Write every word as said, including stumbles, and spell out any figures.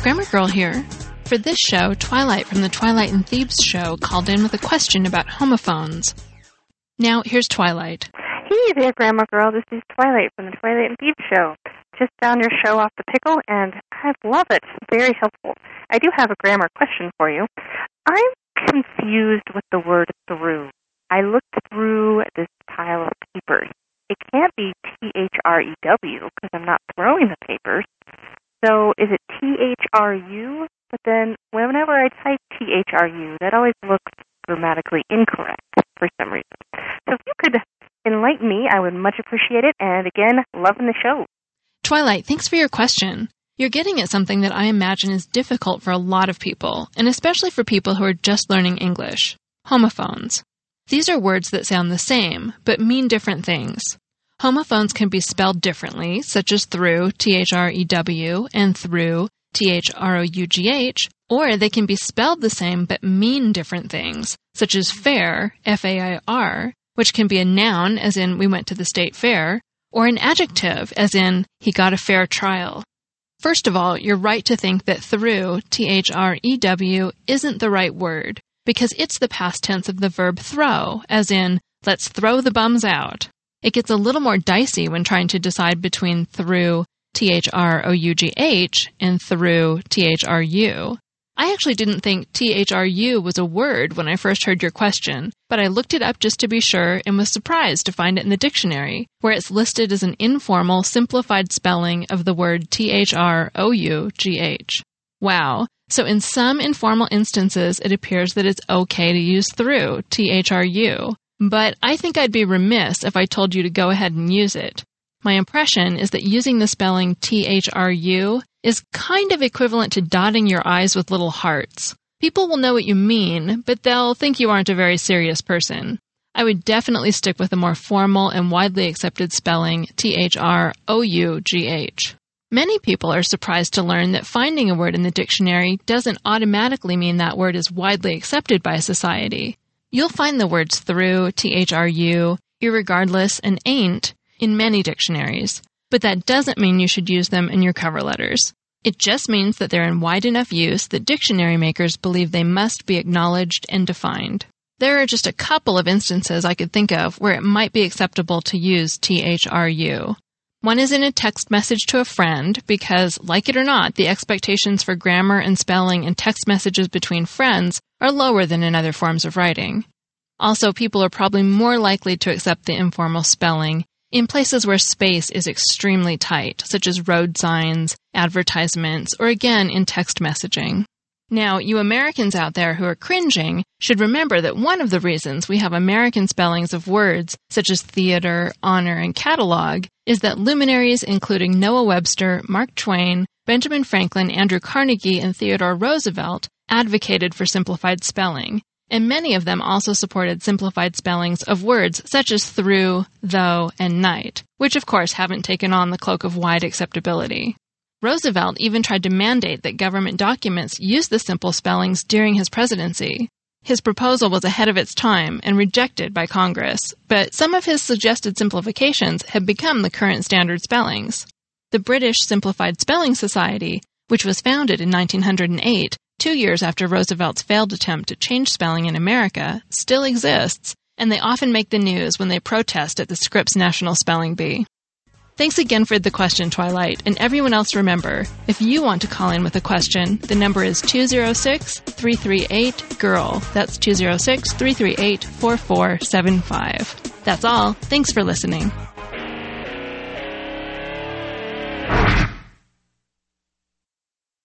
Grammar Girl here. For this show, Twilight from the Twilight and Thebes show called in with a question about homophones. Now, here's Twilight. Hey there, Grammar Girl. This is Twilight from the Twilight and Thebes show. Just found your show off the pickle, and I love it. Very helpful. I do have a grammar question for you. I'm confused with the word through. I looked through this pile of papers. It can't be T H R E W because I'm not throwing the papers. So is it T H R U? But then whenever I type T H R U, that always looks grammatically incorrect for some reason. So if you could enlighten me, I would much appreciate it. And again, loving the show. Twilight, thanks for your question. You're getting at something that I imagine is difficult for a lot of people, and especially for people who are just learning English. Homophones. These are words that sound the same, but mean different things. Homophones can be spelled differently, such as through, T H R E W, and through, T H R O U G H, or they can be spelled the same but mean different things, such as fair, F A I R, which can be a noun, as in we went to the state fair, or an adjective, as in he got a fair trial. First of all, you're right to think that through, T H R E W, isn't the right word, because it's the past tense of the verb throw, as in, let's throw the bums out. It gets a little more dicey when trying to decide between through, T H R O U G H, and through, T H R U. I actually didn't think T H R U was a word when I first heard your question, but I looked it up just to be sure and was surprised to find it in the dictionary, where it's listed as an informal, simplified spelling of the word T H R O U G H. Wow. So in some informal instances, it appears that it's okay to use through, T H R U. But I think I'd be remiss if I told you to go ahead and use it. My impression is that using the spelling T H R U is kind of equivalent to dotting your I's with little hearts. People will know what you mean, but they'll think you aren't a very serious person. I would definitely stick with a more formal and widely accepted spelling T H R O U G H. Many people are surprised to learn that finding a word in the dictionary doesn't automatically mean that word is widely accepted by society. You'll find the words through, T H R U, irregardless, and ain't in many dictionaries, but that doesn't mean you should use them in your cover letters. It just means that they're in wide enough use that dictionary makers believe they must be acknowledged and defined. There are just a couple of instances I could think of where it might be acceptable to use T H R U. One is in a text message to a friend because, like it or not, the expectations for grammar and spelling in text messages between friends are lower than in other forms of writing. Also, people are probably more likely to accept the informal spelling in places where space is extremely tight, such as road signs, advertisements, or again in text messaging. Now, you Americans out there who are cringing should remember that one of the reasons we have American spellings of words such as theater, honor, and catalog is that luminaries including Noah Webster, Mark Twain, Benjamin Franklin, Andrew Carnegie, and Theodore Roosevelt advocated for simplified spelling, and many of them also supported simplified spellings of words such as through, though, and night, which of course haven't taken on the cloak of wide acceptability. Roosevelt even tried to mandate that government documents use the simple spellings during his presidency. His proposal was ahead of its time and rejected by Congress, but some of his suggested simplifications have become the current standard spellings. The British Simplified Spelling Society, which was founded in nineteen oh eight, two years after Roosevelt's failed attempt to change spelling in America, still exists, and they often make the news when they protest at the Scripps National Spelling Bee. Thanks again for the question, Twilight, and everyone else remember, if you want to call in with a question, the number is two oh six, three three eight, G I R L. That's two oh six, three three eight, four four seven five. That's all. Thanks for listening.